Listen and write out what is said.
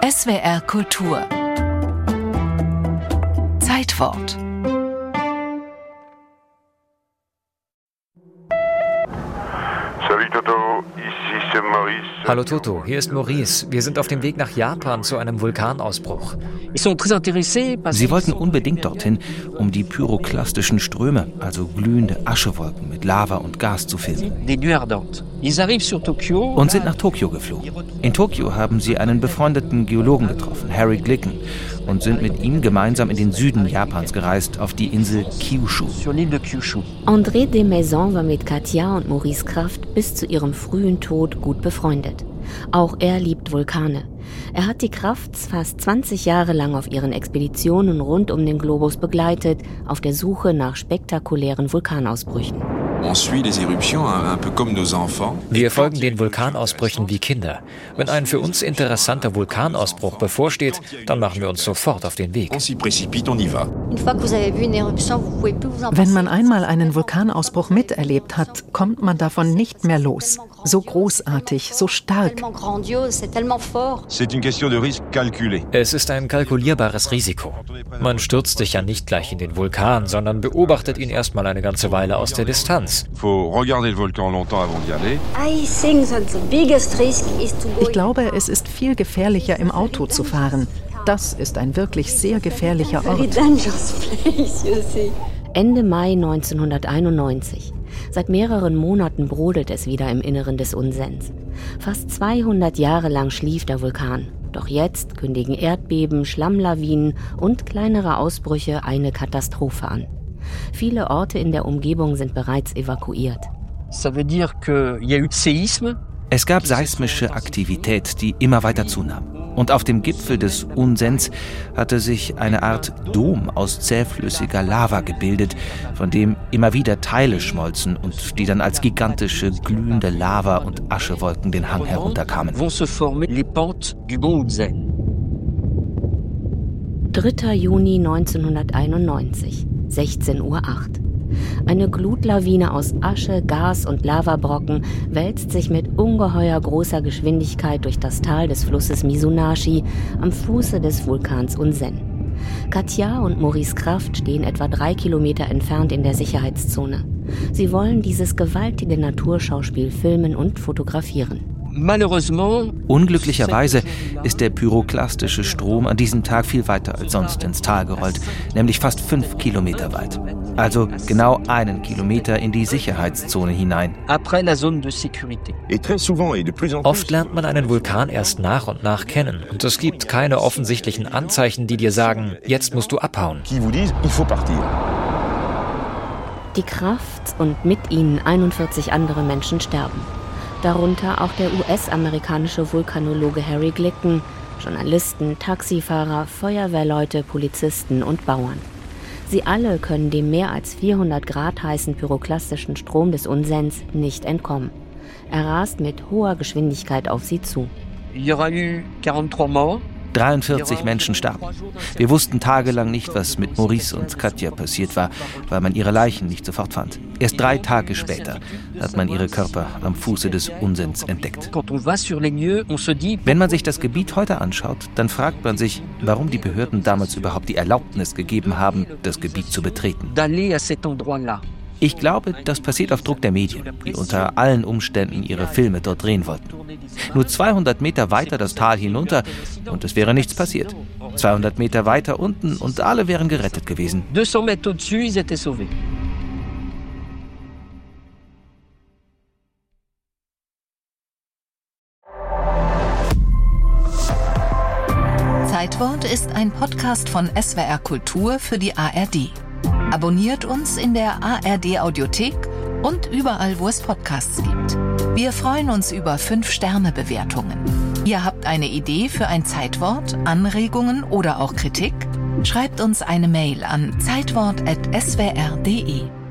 SWR Kultur Zeitwort. Salut Toto, ici c'est Maurice. Hallo Toto, hier ist Maurice. Wir sind auf dem Weg nach Japan zu einem Vulkanausbruch. Sie wollten unbedingt dorthin, um die pyroklastischen Ströme, also glühende Aschewolken mit Lava und Gas zu filmen. Und sind nach Tokio geflogen. In Tokio haben sie einen befreundeten Geologen getroffen, Harry Glicken, und sind mit ihm gemeinsam in den Süden Japans gereist, auf die Insel Kyushu. André Desmaisons war mit Katja und Maurice Kraft bis zu ihrem frühen Tod gut befreundet. Auch er liebt Vulkane. Er hat die Krafts fast 20 Jahre lang auf ihren Expeditionen rund um den Globus begleitet, auf der Suche nach spektakulären Vulkanausbrüchen. Wir folgen den Vulkanausbrüchen wie Kinder. Wenn ein für uns interessanter Vulkanausbruch bevorsteht, dann machen wir uns sofort auf den Weg. Wenn man einmal einen Vulkanausbruch miterlebt hat, kommt man davon nicht mehr los. So großartig, so stark. Es ist ein kalkulierbares Risiko. Man stürzt sich ja nicht gleich in den Vulkan, sondern beobachtet ihn erstmal eine ganze Weile aus der Distanz. Ich glaube, es ist viel gefährlicher, im Auto zu fahren. Das ist ein wirklich sehr gefährlicher Ort. Ende Mai 1991. Seit mehreren Monaten brodelt es wieder im Inneren des Unsens. Fast 200 Jahre lang schlief der Vulkan. Doch jetzt kündigen Erdbeben, Schlammlawinen und kleinere Ausbrüche eine Katastrophe an. Viele Orte in der Umgebung sind bereits evakuiert. Es gab seismische Aktivität, die immer weiter zunahm. Und auf dem Gipfel des Unsens hatte sich eine Art Dom aus zähflüssiger Lava gebildet, von dem immer wieder Teile schmolzen und die dann als gigantische glühende Lava- und Aschewolken den Hang herunterkamen. 3. Juni 1991, 16:08 Uhr. Eine Glutlawine aus Asche, Gas und Lavabrocken wälzt sich mit ungeheuer großer Geschwindigkeit durch das Tal des Flusses Misunashi am Fuße des Vulkans Unsen. Katja und Maurice Kraft stehen etwa 3 Kilometer entfernt in der Sicherheitszone. Sie wollen dieses gewaltige Naturschauspiel filmen und fotografieren. Unglücklicherweise ist der pyroklastische Strom an diesem Tag viel weiter als sonst ins Tal gerollt, nämlich fast 5 Kilometer weit. Also genau 1 Kilometer in die Sicherheitszone hinein. Oft lernt man einen Vulkan erst nach und nach kennen und es gibt keine offensichtlichen Anzeichen, die dir sagen, jetzt musst du abhauen. Die Kraft und mit ihnen 41 andere Menschen sterben. Darunter auch der US-amerikanische Vulkanologe Harry Glicken, Journalisten, Taxifahrer, Feuerwehrleute, Polizisten und Bauern. Sie alle können dem mehr als 400 Grad heißen pyroklastischen Strom des Unsens nicht entkommen. Er rast mit hoher Geschwindigkeit auf sie zu. 43 Menschen starben. Wir wussten tagelang nicht, was mit Maurice und Katja passiert war, weil man ihre Leichen nicht sofort fand. Erst 3 Tage später hat man ihre Körper am Fuße des Unsens entdeckt. Wenn man sich das Gebiet heute anschaut, dann fragt man sich, warum die Behörden damals überhaupt die Erlaubnis gegeben haben, das Gebiet zu betreten. Ich glaube, das passiert auf Druck der Medien, die unter allen Umständen ihre Filme dort drehen wollten. Nur 200 Meter weiter das Tal hinunter und es wäre nichts passiert. 200 Meter weiter unten und alle wären gerettet gewesen. 200 Meter au-dessus, ils étaient sauvés. Zeitwort ist ein Podcast von SWR Kultur für die ARD. Abonniert uns in der ARD Audiothek und überall, wo es Podcasts gibt. Wir freuen uns über 5-Sterne-Bewertungen. Ihr habt eine Idee für ein Zeitwort, Anregungen oder auch Kritik? Schreibt uns eine Mail an zeitwort@swr.de.